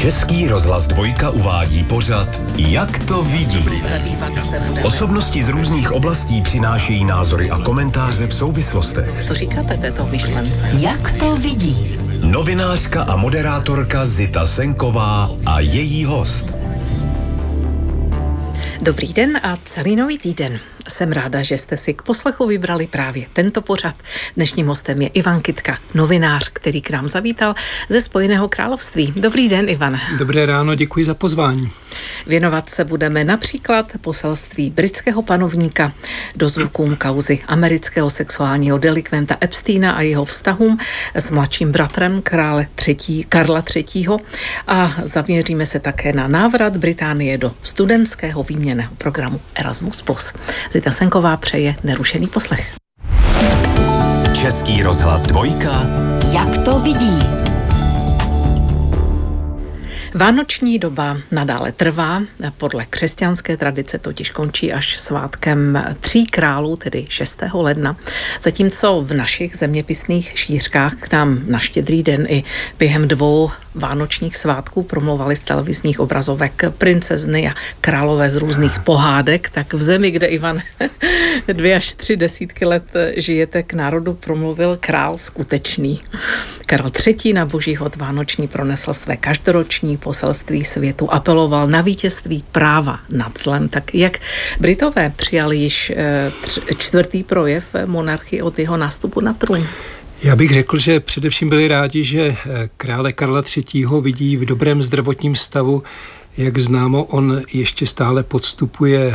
Český rozhlas Dvojka uvádí pořad Jak to vidí. Osobnosti z různých oblastí přinášejí názory a komentáře v souvislostech. Co říkáte této myšlence? Jak to vidí? Novinářka a moderátorka Zita Senková a její host. Dobrý den a celý nový týden. Jsem ráda, že jste si k poslechu vybrali právě tento pořad. Dnešním hostem je Ivan Kytka, novinář, který k nám zavítal ze Spojeného království. Dobrý den, Ivan. Dobré ráno, děkuji za pozvání. Věnovat se budeme například poselství britského panovníka dozvukům kauzy amerického sexuálního delikventa Epsteina a jeho vztahům s mladším bratrem Karla III. A zaměříme se také na návrat Británie do studentského výměnného programu Erasmus+. Zita Senková přeje nerušený poslech. Český rozhlas Dvojka. Jak to vidí? Vánoční doba nadále trvá, podle křesťanské tradice totiž končí až svátkem 3 králů, tedy 6. ledna. Zatímco v našich zeměpisných šířkách k nám na Štědrý den i během 2 vánočních svátků promlouvali z televizních obrazovek princezny a králové z různých pohádek, tak v zemi, kde, Ivan, 2 až 3 desítky let žijete, k národu promluvil král skutečný. Karel III. Na boží hod vánoční pronesl své každoroční poselství světu, apeloval na vítězství práva nad zlem. Tak jak Britové přijali již 4. projev monarchie od jeho nástupu na trůn? Já bych řekl, že především byli rádi, že krále Karla III. Vidí v dobrém zdravotním stavu. Jak známo, on ještě stále podstupuje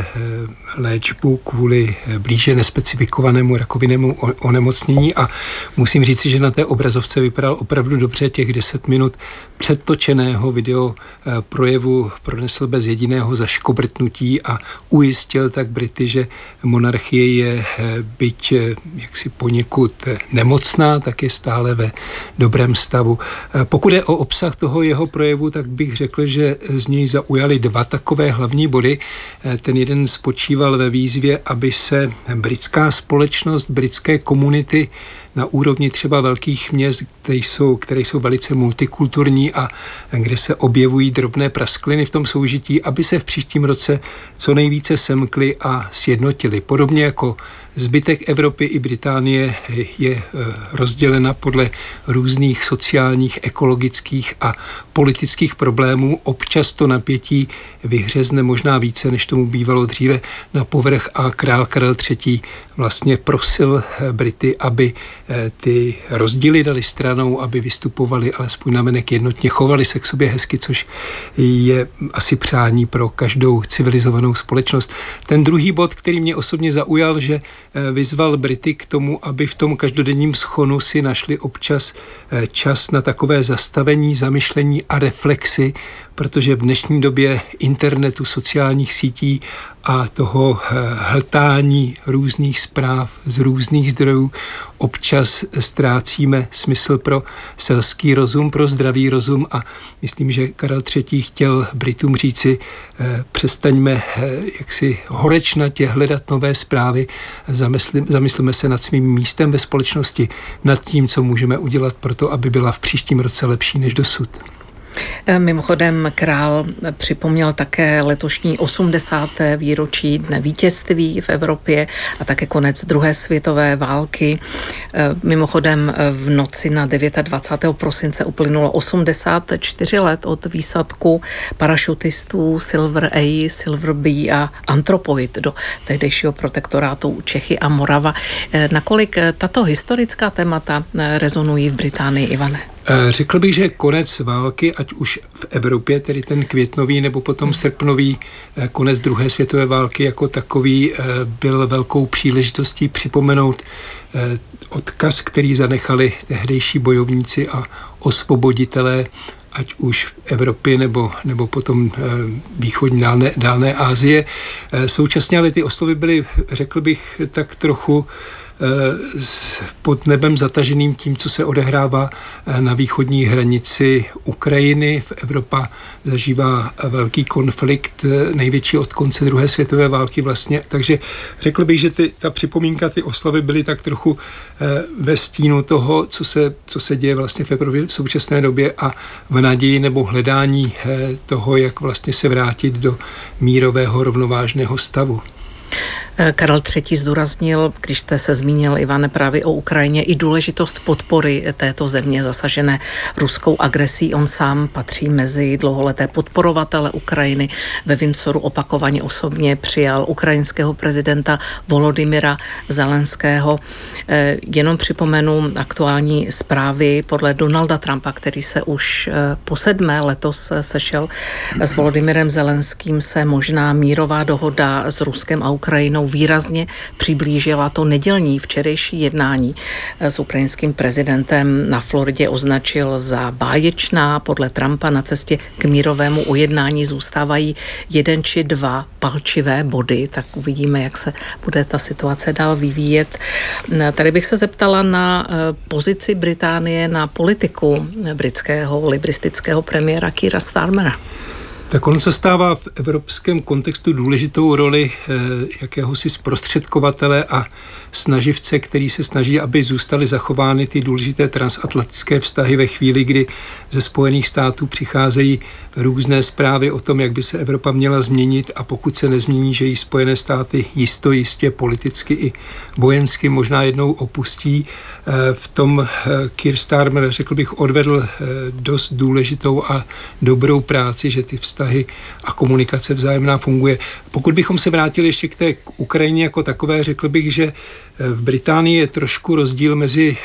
léčbu kvůli blíže nespecifikovanému rakovinnému onemocnění a musím říci, že na té obrazovce vypadal opravdu dobře. Těch 10 minut předtočeného video projevu pronesl bez jediného zaškobrtnutí a ujistil tak Brity, že monarchie je, byť jaksi poněkud nemocná, tak je stále ve dobrém stavu. Pokud je o obsah toho jeho projevu, tak bych řekl, že z něj zaujaly 2 takové hlavní body. Ten jeden spočíval ve výzvě, aby se britská společnost, britské komunity na úrovni třeba velkých měst, které jsou velice multikulturní a kde se objevují drobné praskliny v tom soužití, aby se v příštím roce co nejvíce semkly a sjednotily. Podobně jako zbytek Evropy i Británie je rozdělena podle různých sociálních, ekologických a politických problémů. Občas to napětí vyhřezne možná více, než tomu bývalo dříve na povrch a král Karel III. Vlastně prosil Brity, aby ty rozdíly dali stranou, aby vystupovali alespoň navenek jednotně, chovali se k sobě hezky, což je asi přání pro každou civilizovanou společnost. Ten druhý bod, který mě osobně zaujal, že vyzval Brity k tomu, aby v tom každodenním schonu si našli občas čas na takové zastavení, zamyšlení a reflexy, protože v dnešní době internetu, sociálních sítí a toho hltání různých zpráv z různých zdrojů občas ztrácíme smysl pro selský rozum, pro zdravý rozum a myslím, že Karel III. Chtěl Britům říci, přestaňme jaksi horečnatě hledat nové zprávy, zamysleme se nad svým místem ve společnosti, nad tím, co můžeme udělat pro to, aby byla v příštím roce lepší než dosud. Mimochodem král připomněl také letošní 80. výročí Dne vítězství v Evropě a také konec 2. světové války. Mimochodem v noci na 29. prosince uplynulo 84 let od výsadku parašutistů Silver A, Silver B a Anthropoid do tehdejšího protektorátu Čechy a Morava. Nakolik tato historická témata rezonují v Británii, Ivane? Řekl bych, že konec války, ať už v Evropě, tedy ten květnový nebo potom srpnový konec 2. světové války jako takový, byl velkou příležitostí připomenout odkaz, který zanechali tehdejší bojovníci a osvoboditelé, ať už v Evropě nebo potom východní dálné Asie. Současně ale ty oslovy byly, řekl bych, tak trochu pod nebem zataženým tím, co se odehrává na východní hranici Ukrajiny. Evropa zažívá velký konflikt, největší od konce druhé světové války vlastně. Takže řekl bych, že ta připomínka, ty oslavy byly tak trochu ve stínu toho, co se děje vlastně v Evropě v současné době a v naději nebo hledání toho, jak vlastně se vrátit do mírového rovnovážného stavu. Karel III. Zdůraznil, když jste se zmínil, Ivane, právě o Ukrajině, i důležitost podpory této země zasažené ruskou agresí. On sám patří mezi dlouholeté podporovatele Ukrajiny. Ve Windsoru opakovaně osobně přijal ukrajinského prezidenta Volodymyra Zelenského. Jenom připomenu aktuální zprávy podle Donalda Trumpa, který se už po 7. letos sešel s Volodymyrem Zelenským, se možná mírová dohoda s Ruskem a Ukrajinou výrazně přiblížila. To nedělní včerejší jednání s ukrajinským prezidentem na Floridě označil za báječná. Podle Trumpa na cestě k mírovému ujednání zůstávají 1 či 2 palčivé body, tak uvidíme, jak se bude ta situace dál vyvíjet. Tady bych se zeptala na pozici Británie, na politiku britského libristického premiéra Keira Starmera. Tak on se stává v evropském kontextu důležitou roli jakéhosi zprostředkovatele a snaživce, který se snaží, aby zůstaly zachovány ty důležité transatlantické vztahy ve chvíli, kdy ze Spojených států přicházejí různé zprávy o tom, jak by se Evropa měla změnit a pokud se nezmění, že jí Spojené státy jistě politicky i vojensky možná jednou opustí. V tom Keir Starmer, řekl bych, odvedl dost důležitou a dobrou práci, že ty vztahy a komunikace vzájemná funguje. Pokud bychom se vrátili ještě k té Ukrajině jako takové, řekl bych, že v Británii je trošku rozdíl mezi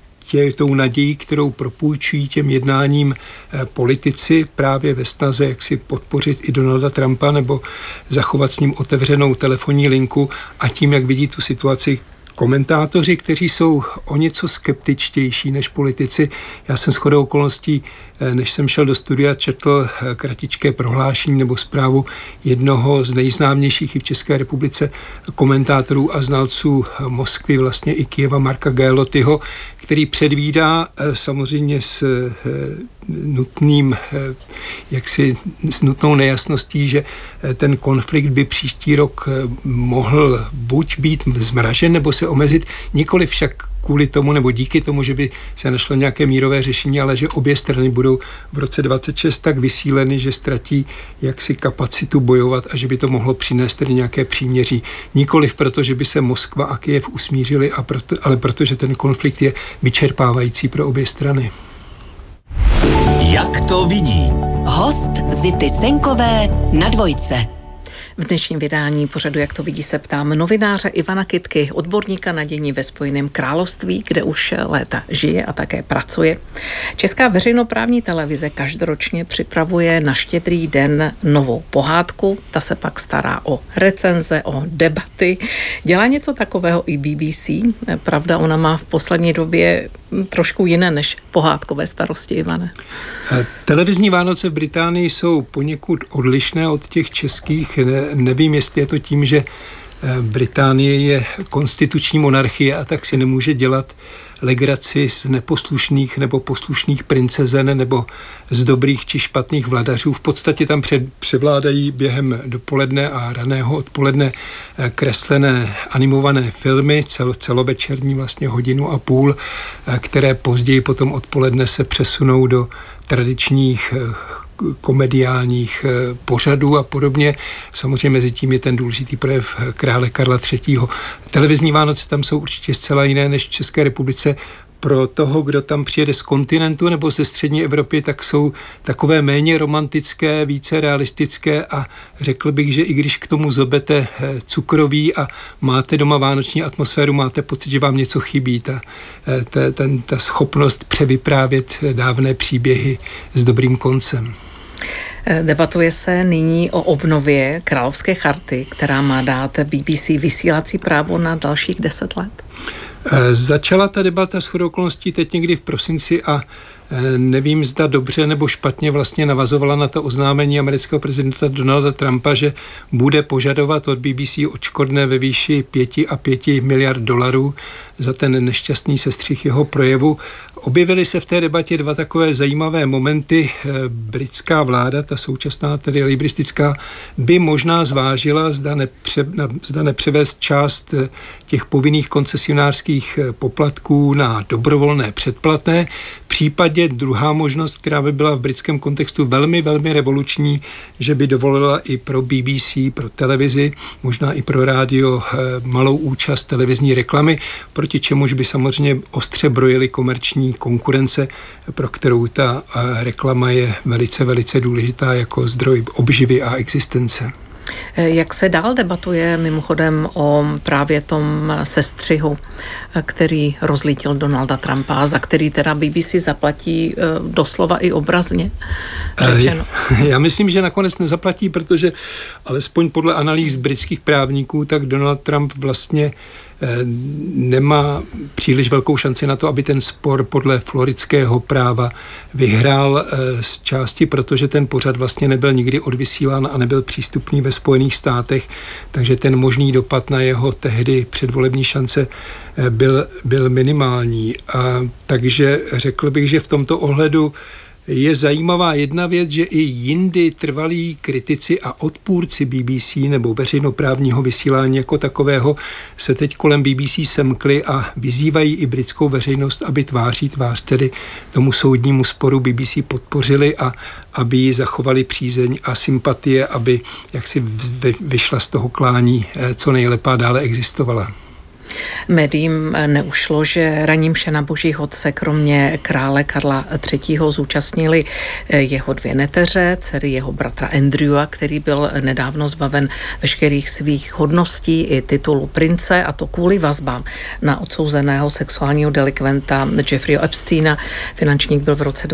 tou nadějí, kterou propůjčují těm jednáním politici právě ve snaze, jak si podpořit i Donalda Trumpa nebo zachovat s ním otevřenou telefonní linku a tím, jak vidí tu situaci komentátoři, kteří jsou o něco skeptičtější než politici. Já jsem shodou okolností, než jsem šel do studia, četl kratičké prohlášení nebo zprávu jednoho z nejznámějších i v České republice komentátorů a znalců Moskvy, vlastně i Kyjeva, Marka Gajlotyho, který předvídá samozřejmě s nutnou nejasností, že ten konflikt by příští rok mohl buď být zmražen nebo se omezit, nikoli však kvůli tomu nebo díky tomu, že by se našlo nějaké mírové řešení, ale že obě strany budou v roce 2026 tak vysíleny, že ztratí jaksi kapacitu bojovat a že by to mohlo přinést tedy nějaké příměří. Nikoliv proto, že by se Moskva a Kyjev usmířili, ale protože ten konflikt je vyčerpávající pro obě strany. Jak to vidí? Host Zity Senkové na Dvojce. V dnešním vydání pořadu Jak to vidí se ptám novináře Ivana Kytky, odborníka na dění ve Spojeném království, kde už léta žije a také pracuje. Česká veřejnoprávní televize každoročně připravuje na Štědrý den novou pohádku, ta se pak stará o recenze, o debaty. Dělá něco takového i BBC? Pravda, ona má v poslední době trošku jiné než pohádkové starosti, Ivane. Televizní Vánoce v Británii jsou poněkud odlišné od těch českých. Nevím, jestli je to tím, že Británie je konstituční monarchie a tak si nemůže dělat legraci z neposlušných nebo poslušných princezen nebo z dobrých či špatných vladařů. V podstatě tam převládají během dopoledne a raného odpoledne kreslené animované filmy, celovečerní vlastně 1,5 hodiny, které později potom odpoledne se přesunou do tradičních komediálních pořadů a podobně. Samozřejmě mezi tím je ten důležitý projev krále Karla III. Televizní Vánoce tam jsou určitě zcela jiné než v České republice. Pro toho, kdo tam přijede z kontinentu nebo ze střední Evropy, tak jsou takové méně romantické, více realistické a řekl bych, že i když k tomu zobete cukroví a máte doma vánoční atmosféru, máte pocit, že vám něco chybí. Ta schopnost převyprávět dávné příběhy s dobrým koncem. Debatuje se nyní o obnově Královské charty, která má dát BBC vysílací právo na dalších 10 let. Začala ta debata shodou okolností teď někdy v prosinci a Nevím, zda dobře nebo špatně vlastně navazovala na to oznámení amerického prezidenta Donalda Trumpa, že bude požadovat od BBC odškodné ve výši 5,5 miliard dolarů za ten nešťastný sestřih jeho projevu. Objevily se v té debatě dva takové zajímavé momenty. Britská vláda, ta současná, tedy libristická, by možná zvážila, zda nepřevést část těch povinných koncesionářských poplatků na dobrovolné předplatné. V případě druhá možnost, která by byla v britském kontextu velmi, velmi revoluční, že by dovolila i pro BBC, pro televizi, možná i pro rádio malou účast televizní reklamy, proti čemuž by samozřejmě ostře brojily komerční konkurence, pro kterou ta reklama je velice, velice důležitá jako zdroj obživy a existence. Jak se dál debatuje mimochodem o právě tom sestřihu, který rozlítil Donalda Trumpa, za který teda BBC zaplatí doslova i obrazně řečeno? Já myslím, že nakonec nezaplatí, protože alespoň podle analýz britských právníků, tak Donald Trump vlastně nemá příliš velkou šanci na to, aby ten spor podle floridského práva vyhrál z části, protože ten pořad vlastně nebyl nikdy odvysílán a nebyl přístupný ve Spojených státech, takže ten možný dopad na jeho tehdy předvolební šance byl minimální. Takže řekl bych, že v tomto ohledu je zajímavá jedna věc, že i jindy trvalí kritici a odpůrci BBC nebo veřejnoprávního vysílání jako takového se teď kolem BBC semkli a vyzývají i britskou veřejnost, aby tváří tvář tedy tomu soudnímu sporu BBC podpořili a aby ji zachovali přízeň a sympatie, aby jaksi vyšla z toho klání co nejlépe dále existovala. Médiím neušlo, že raní mše na Boží hod se kromě krále Karla III. Zúčastnili jeho dvě neteře, dcery jeho bratra Andrewa, který byl nedávno zbaven veškerých svých hodností i titulu prince, a to kvůli vazbám na odsouzeného sexuálního delikventa Jeffreyho Epsteina. Finančník byl v roce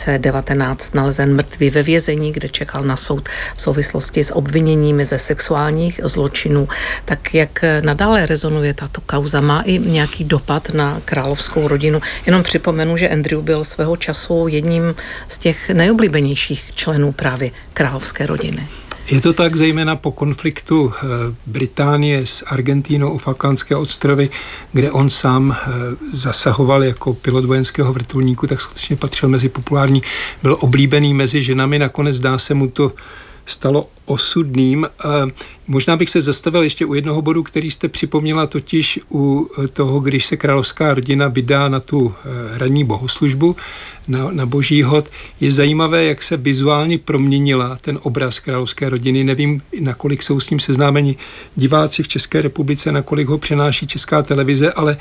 2019 nalezen mrtvý ve vězení, kde čekal na soud v souvislosti s obviněními ze sexuálních zločinů. Tak jak nadále rezonuje tato kauza, má i nějaký dopad na královskou rodinu? Jenom připomenu, že Andrew byl svého času jedním z těch nejoblíbenějších členů právě královské rodiny. Je to tak zejména po konfliktu Británie s Argentínou o Falklandské ostrovy, kde on sám zasahoval jako pilot vojenského vrtulníku, tak skutečně patřil mezi populární, byl oblíbený mezi ženami, nakonec zdá se mu to stalo osudným. Možná bych se zastavil ještě u jednoho bodu, který jste připomněla, totiž u toho, když se královská rodina vydá na tu ranní bohoslužbu, na Boží hod. Je zajímavé, jak se vizuálně proměnila ten obraz královské rodiny. Nevím, nakolik jsou s ním seznámeni diváci v České republice, nakolik ho přenáší Česká televize, ale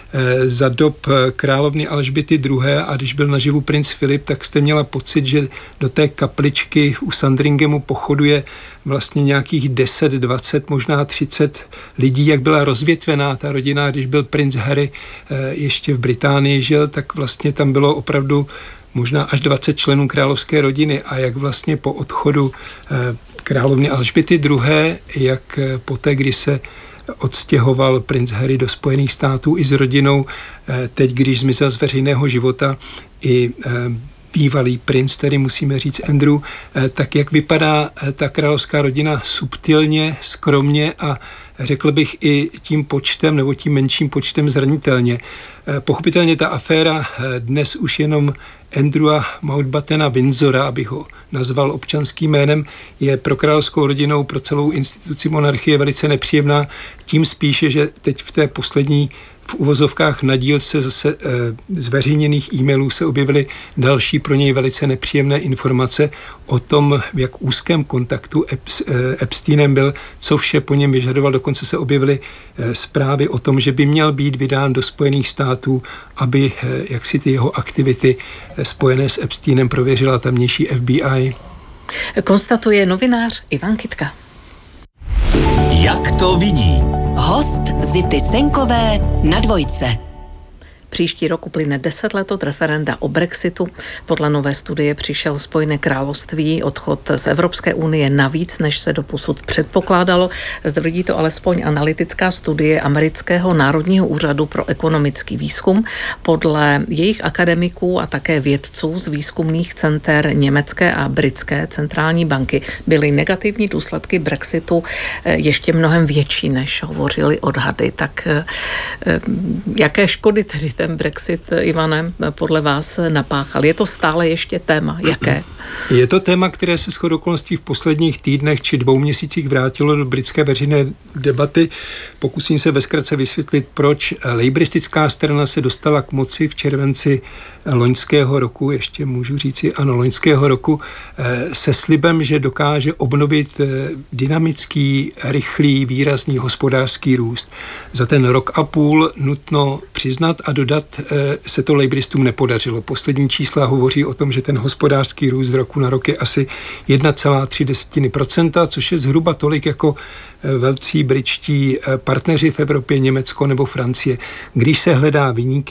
za dob královny Alžběty II. A když byl naživu princ Filip, tak jste měla pocit, že do té kapličky u Sandringhamu pochoduje vlastně nějakých 10, 20, možná 30 lidí, jak byla rozvětvená ta rodina. Když byl princ Harry ještě v Británii žil, tak vlastně tam bylo opravdu možná až 20 členů královské rodiny, a jak vlastně po odchodu královny Alžběty II., jak poté, kdy se odstěhoval princ Harry do Spojených států i s rodinou, teď, když zmizel z veřejného života i bývalý princ, tedy musíme říct Andrew, tak jak vypadá ta královská rodina subtilně, skromně a řekl bych i tím počtem nebo tím menším počtem zranitelně. Pochopitelně ta aféra dnes už jenom Andrewa Mountbattena Windsora, abych ho nazval občanským jménem, je pro královskou rodinou, pro celou instituci monarchie velice nepříjemná. Tím spíše, že teď v té poslední v uvozovkách na dílce zase zveřejněných e-mailů se objevily další pro něj velice nepříjemné informace o tom, v jak úzkém kontaktu Epsteinem byl, co vše po něm vyžadoval. Dokonce se objevily zprávy o tom, že by měl být vydán do Spojených států, aby jaksi ty jeho aktivity spojené s Epsteinem prověřila tamnější FBI. Konstatuje novinář Ivan Kytka. Jak to vidí? Host Zity Senkové na Dvojce. Příští rok uplyne 10 let od referenda o Brexitu. Podle nové studie přišel Spojené království odchod z Evropské unie navíc, než se doposud předpokládalo. Tvrdí to alespoň analytická studie Amerického národního úřadu pro ekonomický výzkum. Podle jejich akademiků a také vědců z výzkumných center německé a britské centrální banky byly negativní důsledky Brexitu ještě mnohem větší, než hovořili odhady. Tak jaké škody tedy ten Brexit, Ivane, podle vás napáchal? Je to stále ještě téma? Jaké? Je to téma, které se shodou okolností v posledních týdnech či 2 měsících vrátilo do britské veřejné debaty. Pokusím se ve zkratce vysvětlit, proč lejbristická strana se dostala k moci v červenci loňského roku, ještě můžu říci, ano, loňského roku, se slibem, že dokáže obnovit dynamický, rychlý, výrazný hospodářský růst. Za ten rok a půl nutno přiznat a dodat, se to lejbristům nepodařilo. Poslední čísla hovoří o tom, že ten hospodářský růst z roku na rok je asi 1,3%, což je zhruba tolik jako velcí britští partneři v Evropě, Německo nebo Francie. Když se hledají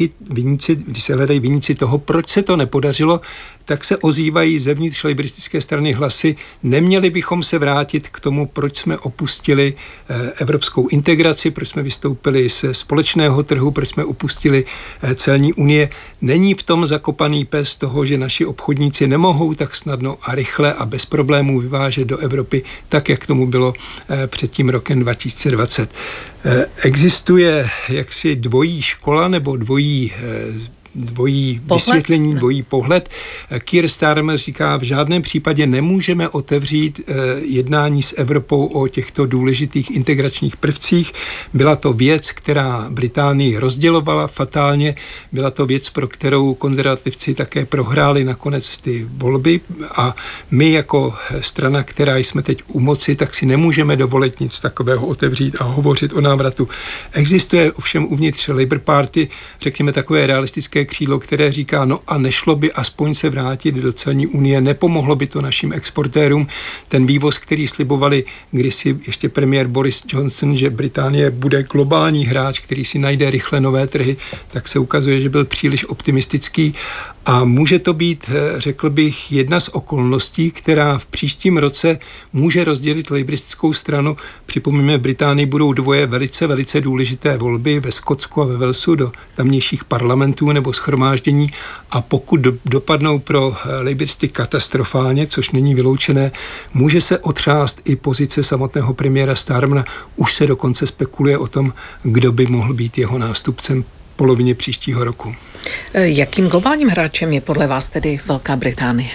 viníci toho, proč se to nepodařilo, tak se ozývají zevnitř lejbristické strany hlasy. Neměli bychom se vrátit k tomu, proč jsme opustili evropskou integraci, proč jsme vystoupili ze společného trhu, proč jsme opustili celní unie. Není v tom zakopaný pes toho, že naši obchodníci nemohou tak snadno a rychle a bez problémů vyvážet do Evropy, tak jak tomu bylo před tím rokem 2020. Existuje jaksi dvojí škola nebo dvojí vysvětlení, dvojí pohled. Keir Starmer říká, v žádném případě nemůžeme otevřít jednání s Evropou o těchto důležitých integračních prvcích. Byla to věc, která Británii rozdělovala fatálně. Byla to věc, pro kterou konzervativci také prohráli nakonec ty volby a my jako strana, která jsme teď u moci, tak si nemůžeme dovolit nic takového otevřít a hovořit o návratu. Existuje ovšem uvnitř Labour Party, řekněme, takové realistické křídlo, které říká, no a nešlo by aspoň se vrátit do celní unie, nepomohlo by to našim exportérům. Ten vývoz, který slibovali kdysi ještě premiér Boris Johnson, že Británie bude globální hráč, který si najde rychle nové trhy, tak se ukazuje, že byl příliš optimistický a může to být, řekl bych, jedna z okolností, která v příštím roce může rozdělit lejbristickou stranu. Připomínáme, v Británii budou velice důležité volby ve Skotsku a ve Walesu do tamnějších parlamentů nebo shromáždění a pokud dopadnou pro lejbristy katastrofálně, což není vyloučené, může se otřást i pozice samotného premiéra Starmera. Už se dokonce spekuluje o tom, kdo by mohl být jeho nástupcem polovině příštího roku. Jakým globálním hráčem je podle vás tedy Velká Británie?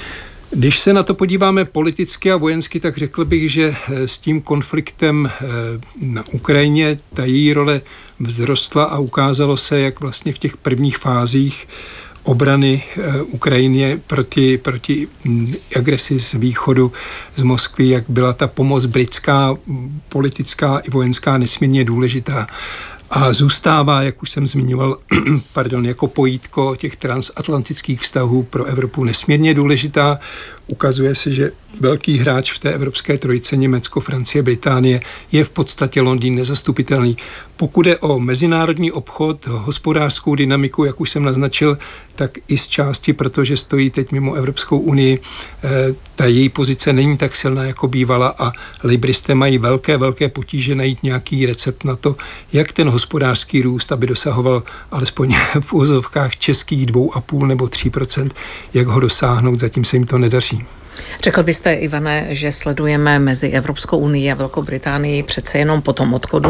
Když se na to podíváme politicky a vojensky, tak řekl bych, že s tím konfliktem na Ukrajině ta její role vzrostla a ukázalo se, jak vlastně v těch prvních fázích obrany Ukrajiny proti agresi z východu, z Moskvy, jak byla ta pomoc britská, politická i vojenská nesmírně důležitá. A zůstává, jak už jsem zmiňoval, jako pojítko těch transatlantických vztahů pro Evropu nesmírně důležitá. Ukazuje se, že velký hráč v té evropské trojice, Německo, Francie, Británie, je v podstatě Londýn nezastupitelný. Pokud je o mezinárodní obchod, hospodářskou dynamiku, jak už jsem naznačil, tak i z části, protože stojí teď mimo Evropskou unii, ta její pozice není tak silná, jako bývala a lejbristé mají velké potíže najít nějaký recept na to, jak ten hospodářský růst, aby dosahoval alespoň v úvozovkách českých 2,5 nebo 3%, jak ho dosáhnout, zatím se jim to nedaří. Řekl byste, Ivane, že sledujeme mezi Evropskou unii a Velkou Británii přece jenom po tom odchodu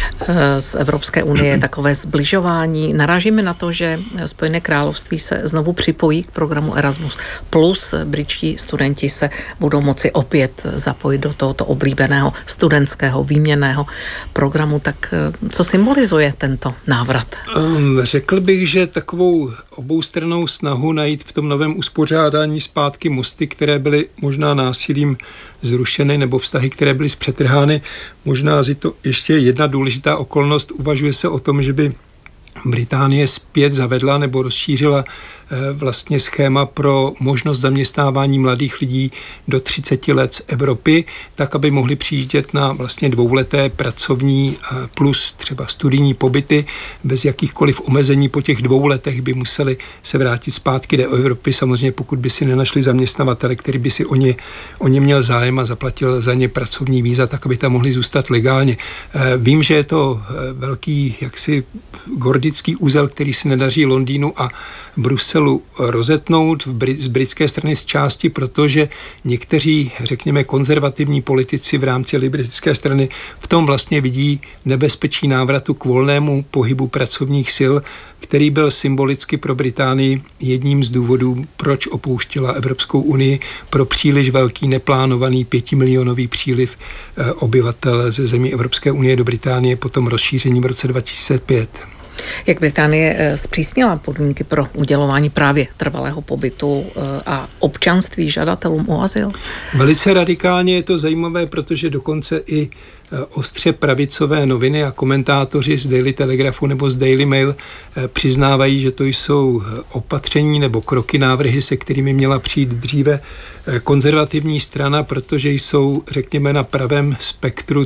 z Evropské unie takové zbližování. Narážíme na to, že Spojené království se znovu připojí k programu Erasmus+. Britští studenti se budou moci opět zapojit do tohoto oblíbeného studentského výměnného programu. Tak co symbolizuje tento návrat? Řekl bych, že takovou oboustrannou snahu najít v tom novém uspořádání zpátky mosty, které byly možná násilím zrušeny, nebo vztahy, které byly zpřetrhány. Možná je to ještě jedna důležitá okolnost. Uvažuje se o tom, že by Británie zpět zavedla nebo rozšířila vlastně schéma pro možnost zaměstnávání mladých lidí do 30 let z Evropy, tak, aby mohli přijíždět na vlastně 2leté pracovní plus třeba studijní pobyty bez jakýchkoliv omezení. Po těch 2 letech by museli se vrátit zpátky do Evropy, samozřejmě pokud by si nenašli zaměstnavatele, který by si o ně měl zájem a zaplatil za ně pracovní víza, tak aby tam mohli zůstat legálně. Vím, že je to velký jaksi gordický úzel, který se nedaří Londýnu a Bruselu rozetnout z britské strany z části, protože někteří, řekněme, konzervativní politici v rámci liberální strany v tom vlastně vidí nebezpečí návratu k volnému pohybu pracovních sil, který byl symbolicky pro Británii jedním z důvodů, proč opouštěla Evropskou unii, pro příliš velký neplánovaný 5milionový příliv obyvatel ze zemí Evropské unie do Británie po tom rozšíření v roce 2005. Jak Británie zpřísnila podmínky pro udělování právě trvalého pobytu a občanství žadatelům o azyl? Velice radikálně je to zajímavé, protože dokonce i ostře pravicové noviny a komentátoři z Daily Telegraphu nebo z Daily Mail přiznávají, že to jsou opatření nebo kroky, návrhy, se kterými měla přijít dříve konzervativní strana, protože jsou, řekněme, na pravém spektru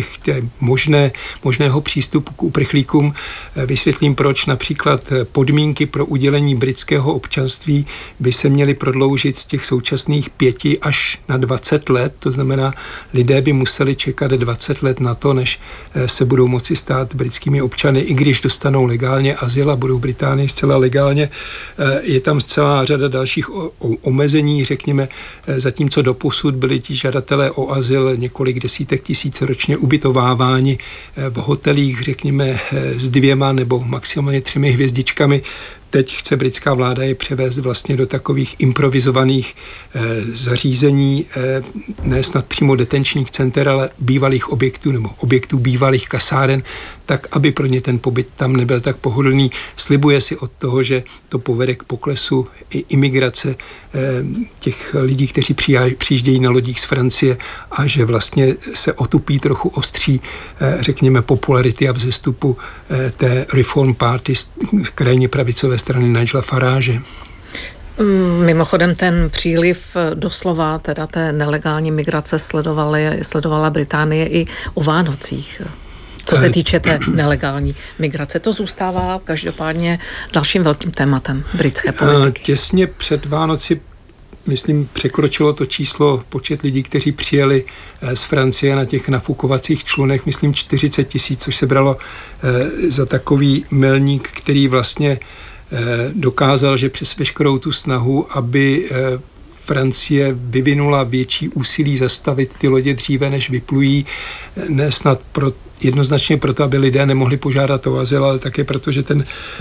možného přístupu k uprchlíkům. Vysvětlím, proč. Například podmínky pro udělení britského občanství by se měly prodloužit z těch současných 5 až na 20 let. To znamená, lidé by museli čekat 20 let na to, než se budou moci stát britskými občany, i když dostanou legálně azyl a budou v Británii zcela legálně. Je tam celá řada dalších omezení, řekněme, zatímco doposud byli ti žadatelé o azyl několik desítek tisíc ročně ubytováváni v hotelích, řekněme, s 2 nebo maximálně 3 hvězdičkami. Teď chce britská vláda je převést vlastně do takových improvizovaných zařízení, ne snad přímo detenčních center, ale bývalých objektů nebo objektů bývalých kasáren, tak, aby pro ně ten pobyt tam nebyl tak pohodlný. Slibuje si od toho, že to povede k poklesu i imigrace těch lidí, kteří přijíždějí na lodích z Francie a že vlastně se otupí trochu ostří, řekněme, popularity a vzestupu té Reform Party krajně pravicové strany Nigela Farage. Mimochodem ten příliv doslova teda té nelegální migrace sledovala Británie i o Vánocích. Co se týče té nelegální migrace, to zůstává každopádně dalším velkým tématem britské politiky. Těsně před Vánoci, myslím, překročilo to číslo počet lidí, kteří přijeli z Francie na těch nafukovacích člunech, myslím 40 000, což se bralo za takový milník, který vlastně dokázal, že přes veškerou tu snahu, aby Francie vyvinula větší úsilí zastavit ty lodě dříve, než vyplují, ne snad jednoznačně proto, aby lidé nemohli požádat o azyl, ale také proto, že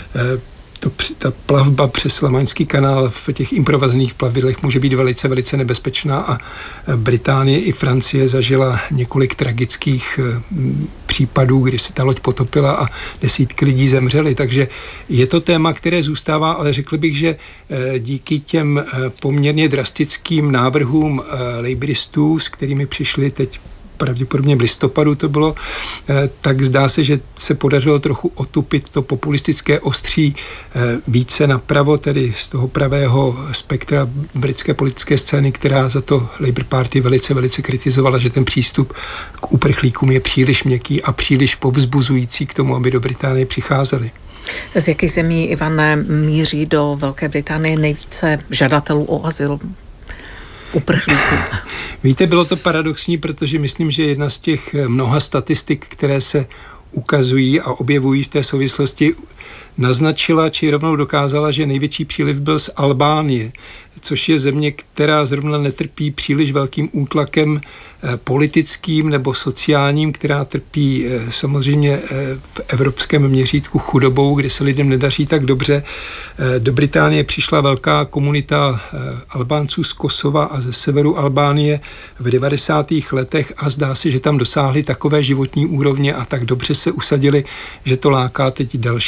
ta plavba přes Lamaňský kanál v těch improvizovaných plavidlech může být velice, velice nebezpečná a Británie i Francie zažila několik tragických případů, kdy se ta loď potopila a desítky lidí zemřely. Takže je to téma, které zůstává, ale řekl bych, že díky těm poměrně drastickým návrhům labouristů, s kterými přišli teď pravděpodobně v listopadu to bylo, tak zdá se, že se podařilo trochu otupit to populistické ostří více napravo, tedy z toho pravého spektra britské politické scény, která za to Labour Party velice, velice kritizovala, že ten přístup k uprchlíkům je příliš měkký a příliš povzbuzující k tomu, aby do Británie přicházeli. Z jakých zemí, Ivane, míří do Velké Británie nejvíce žadatelů o azyl? Uprchlíků. Víte, bylo to paradoxní, protože myslím, že jedna z těch mnoha statistik, které se ukazují a objevují v té souvislosti, naznačila, či rovnou dokázala, že největší příliv byl z Albánie, což je země, která zrovna netrpí příliš velkým útlakem politickým nebo sociálním, která trpí samozřejmě v evropském měřítku chudobou, kde se lidem nedaří tak dobře. Do Británie přišla velká komunita Albánců z Kosova a ze severu Albánie v 90. letech a zdá se, že tam dosáhli takové životní úrovně a tak dobře se usadili, že to láká teď další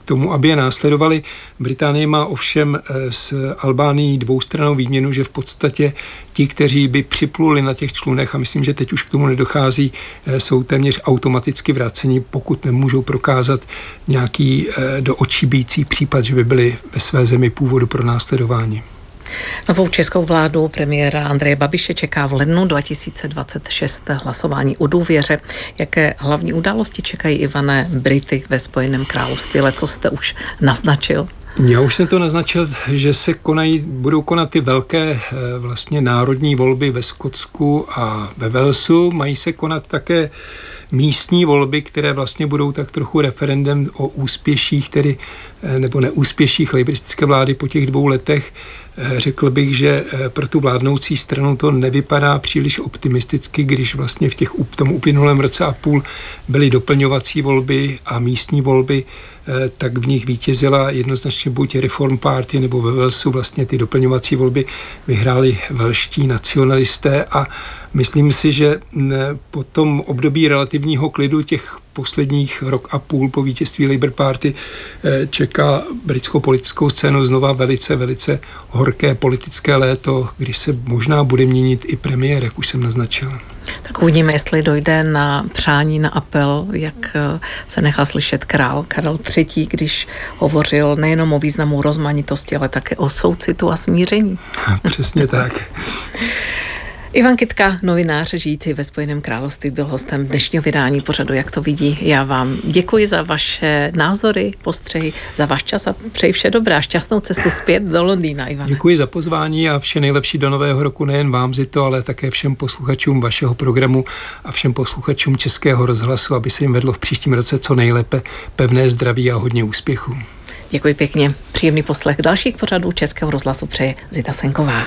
tomu, aby je následovali. Británie má ovšem s Albánií dvoustrannou výměnu, že v podstatě ti, kteří by připluli na těch člunech, a myslím, že teď už k tomu nedochází, jsou téměř automaticky vraceni, pokud nemůžou prokázat nějaký do očí bijící případ, že by byli ve své zemi původu pro následování. Novou českou vládu premiéra Andreje Babiše čeká v lednu 2026 hlasování o důvěře. Jaké hlavní události čekají, Ivane, Brity ve Spojeném království? Co jste už naznačil? Já už jsem to naznačil, že se budou konat ty velké vlastně národní volby ve Skotsku a ve Walesu. Mají se konat také místní volby, které vlastně budou tak trochu referendem o úspěších, nebo neúspěších labouristické vlády po těch 2 letech. Řekl bych, že pro tu vládnoucí stranu to nevypadá příliš optimisticky, když vlastně v tom uplynulém roce a půl byly doplňovací volby a místní volby, tak v nich vítězila jednoznačně buď Reform Party, nebo ve Walesu vlastně ty doplňovací volby vyhráli velští nacionalisté a myslím si, že po tom období relativního klidu těch posledních rok a půl po vítězství Labour Party čeká britskou politickou scénu znova velice, velice horké politické léto, kdy se možná bude měnit i premiér, jak už jsem naznačil. Tak uvidíme, jestli dojde na přání, na apel, jak se nechal slyšet král Karel III., když hovořil nejenom o významu rozmanitosti, ale také o soucitu a smíření. Přesně tak. Ivan Kytka, novinář žijící ve Spojeném království, byl hostem dnešního vydání pořadu Jak to vidí. Já vám děkuji za vaše názory, postřehy, za váš čas a přeji vše dobré a šťastnou cestu zpět do Londýna, Ivane. Děkuji za pozvání a vše nejlepší do nového roku, nejen vám, Zito, ale také všem posluchačům vašeho programu a všem posluchačům Českého rozhlasu, aby se jim vedlo v příštím roce co nejlépe, pevné zdraví a hodně úspěchů. Děkuji pěkně. Příjemný poslech dalších pořadů Českého rozhlasu přeje Zita Senková.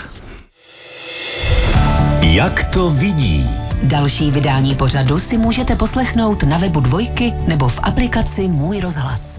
Jak to vidí? Další vydání pořadu si můžete poslechnout na webu Dvojky nebo v aplikaci Můj rozhlas.